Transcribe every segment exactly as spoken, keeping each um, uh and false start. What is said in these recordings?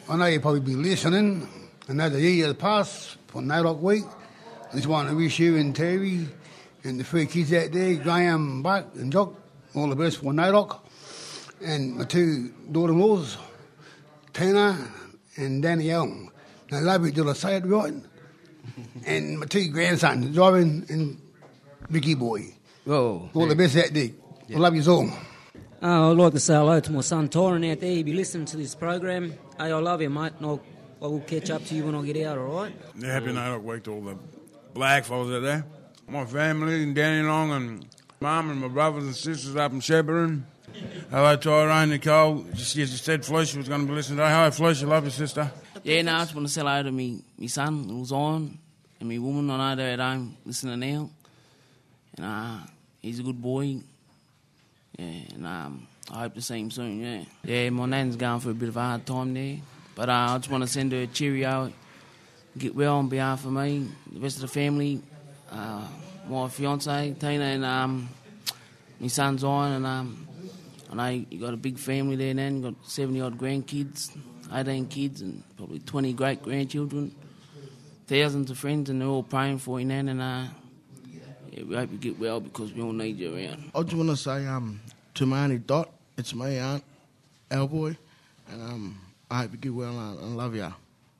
I know you'll probably be listening. I know the year has passed for NAIDOC week. I just want to wish you and Terry and the three kids out there, Graham, Buck and Jock, all the best for NAIDOC. And my two daughter-in-laws, Tina and Danielle. I love you, did I say it right? And my two grandsons, Robin and Ricky Boy. Whoa. All the best out there. Yeah. I love you all. Uh, I'd like to say hello to my son Tyron out there. He'll be listening to this program. Hey, I love you, mate, and I'll, I will catch up to you when I get out, all right? Yeah, happy NAIDOC week to all the black fellas out there. My family and Danny Long and Mum and my brothers and sisters up in Shepparton. Hello, Tyrone, Nicole. Just, you just said Flesh was going to be listening today. Hello, Flesh. I love you, sister. Yeah, no, I just want to say hello to me, me son, who's on, and me woman. I know they're at home listening now. And uh, he's a good boy. Yeah, and um, I hope to see him soon, yeah. Yeah, my nan's going for a bit of a hard time there. But uh, I just want to send her a cheerio, get well on behalf of me, the rest of the family, uh, my fiancée, Tina, and um, my son Zion. And um, I know you got a big family there, Nan. You got seventy-odd grandkids, eighteen kids, and probably twenty great-grandchildren, thousands of friends, and they're all praying for you, Nan. And uh, yeah, we hope you get well because we all need you around. I just want to say um, to my auntie Dot, it's me, Aunt Alboy, and um, I hope you get well and I love you.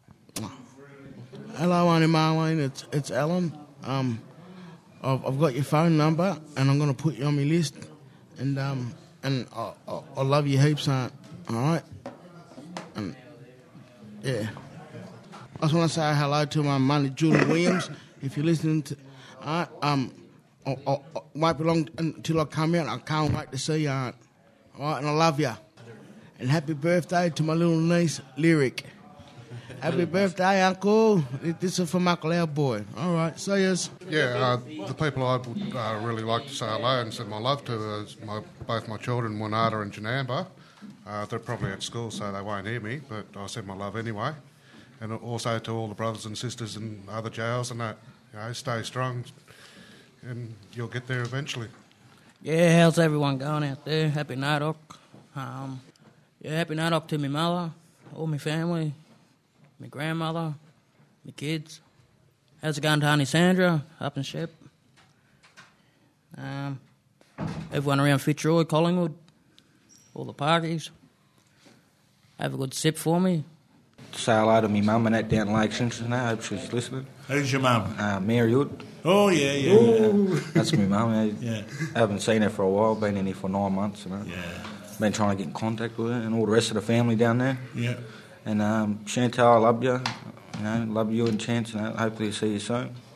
Hello, Auntie Marlene, it's it's Alan. Um, I've, I've got your phone number and I'm going to put you on my list, and um, and I, I, I love you heaps, Aunt. All right, and yeah, I just want to say hello to my money, Julie Williams. If you're listening to, uh, um, I, I, I won't be long until I come out. I can't wait to see you, Aunt. All right, and I love you. And happy birthday to my little niece, Lyric. Happy birthday, Uncle. This is from Uncle Our Boy. All right, see yous. Yeah, uh, the people I would uh, really like to say hello and send my love to is my, both my children, Wanada and Janamba. Uh, they're probably at school, so they won't hear me, but I'll send my love anyway. And also to all the brothers and sisters in other jails and that. You know, stay strong and you'll get there eventually. Yeah, how's everyone going out there? Happy NAIDOC. Um, yeah, happy NAIDOC to my mother, all my family, my grandmother, my kids. How's it going to Auntie Sandra up in Shep? Um, everyone around Fitzroy, Collingwood, all the parties. Have a good sip for me. Say hello to me mum and that down Lake Simpson. I hope she's listening. Who's your mum? Uh, Mary Hood. Oh, yeah, yeah. yeah. That's my mum. I yeah. haven't seen her for a while, been in here for nine months. You know. Yeah. Been trying to get in contact with her and all the rest of the family down there. Yeah. And um, Chantal, I love you. You know, love you and Chance, and hopefully see you soon.